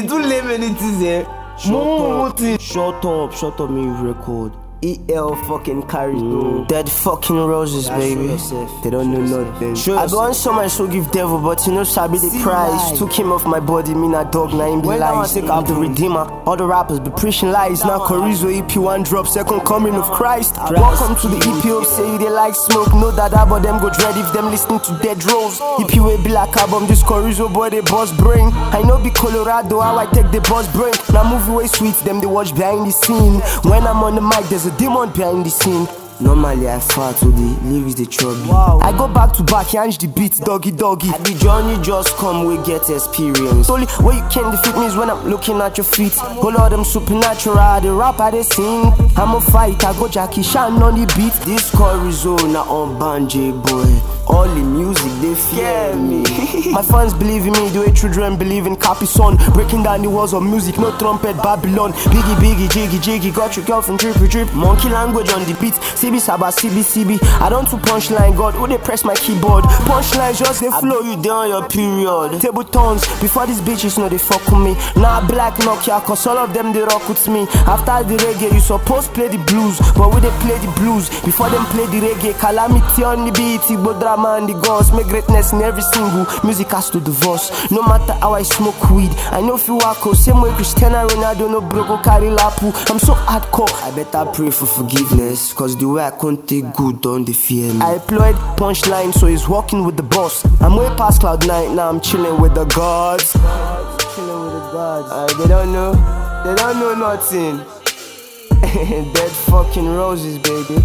too lame it is here. Shut up, me record. EL fucking carries no. Dead fucking roses, baby. They don't know nothing. I go on some I show give devil, but you know Sabi the price. Took him off my body, me not dog, now him be lies. Take out the redeemer. All the rappers be preaching lies. Now Chorizo EP 1 drop, second coming of Christ. Welcome to the EP, say they like smoke. No dada, but them go dread if them listening to Dead Rose. EP will be like album, this Chorizo boy they boss brain. I know be Colorado, how I take the boss brain. Now movie way sweet, them they watch behind the scene. When I'm on the mic, there's a demon behind the scene. Normally I fart with the lyrics they trouble. Wow. I go back to back, yanch the beat, doggy. I the journey just come, we get experience. Only way you can defeat me is when I'm looking at your feet. All of them supernatural, the rap I they sing. I'm a fight, I go Jackie Chan on the beat. This Chorizo now on Banjay boy. All the music they fear me. My fans believe in me the way children believe in Capison. Breaking down the walls of music, no trumpet Babylon. Biggie, jiggy, got your girl from drip. Monkey language on the beat. CB Saba, CB. I don't do punchline, God, who they press my keyboard. Punchline just they flow you down your period. Table tones, before these bitches know they fuck with me. Now black Nokia, cause all of them they rock with me. After the reggae, you supposed play the blues. But we they play the blues, before them play the reggae. Calamity on the beat, Bodra and the gods, make greatness in every single. Music has to divorce. No matter how I smoke weed, I know if you walk same way Cristiano Ronaldo no broke carry lapu. I'm so hardcore. I better pray for forgiveness, cause the way I can't take good don't they fear me. I employed punchline, so he's walking with the boss. I'm way past cloud 9, now I'm chilling with the gods. They don't know nothing. Dead fucking roses, baby.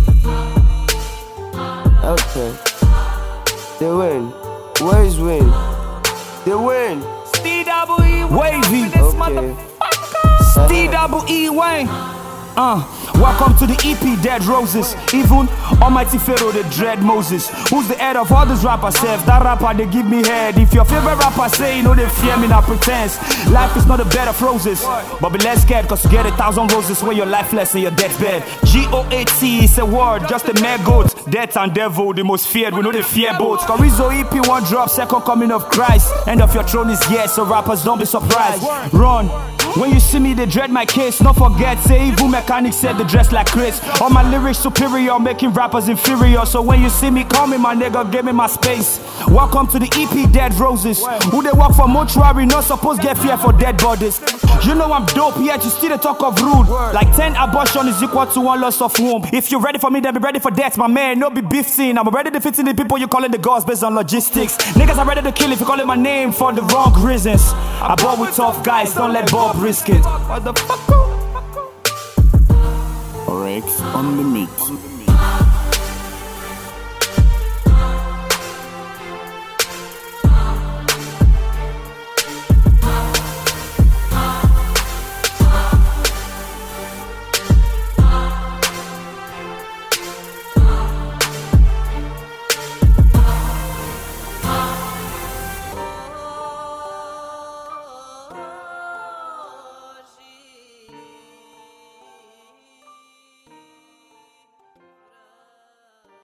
Okay. They win. Where is win? They win. Wavy. Okay. STEE Wayne. Welcome to the EP Dead Roses. Even Almighty Pharaoh the dread Moses. Who's the head of all these rappers? Self that rapper they give me head. If your favorite rapper say you know they fear me, not pretense. Life is not a bed of roses, but be less scared cause you get 1,000 roses when you're lifeless in your deathbed. GOAT is a word, just a mere goat. Death and devil, the most feared, we know they fear both. Chorizo EP 1 drop, second coming of Christ. End of your throne is yes, so rappers don't be surprised. Run. When you see me, they dread my case. Don't forget, say evil mechanics said they dress like Chris. All my lyrics superior, making rappers inferior. So when you see me coming, my nigga, give me my space. Welcome to the EP Dead Roses. Who they work for mortuary, not supposed to get fear for dead bodies. You know I'm dope, yet you still talk of rude. Like 10 abortion is equal to 1 loss of womb. If you're ready for me, then be ready for death, my man. No be beef scene. I'm ready to fit in the people you calling the gods based on logistics. Niggas are ready to kill if you calling my name for the wrong reasons. I bought with tough guys, don't let Bob risk it. Orex on the mix.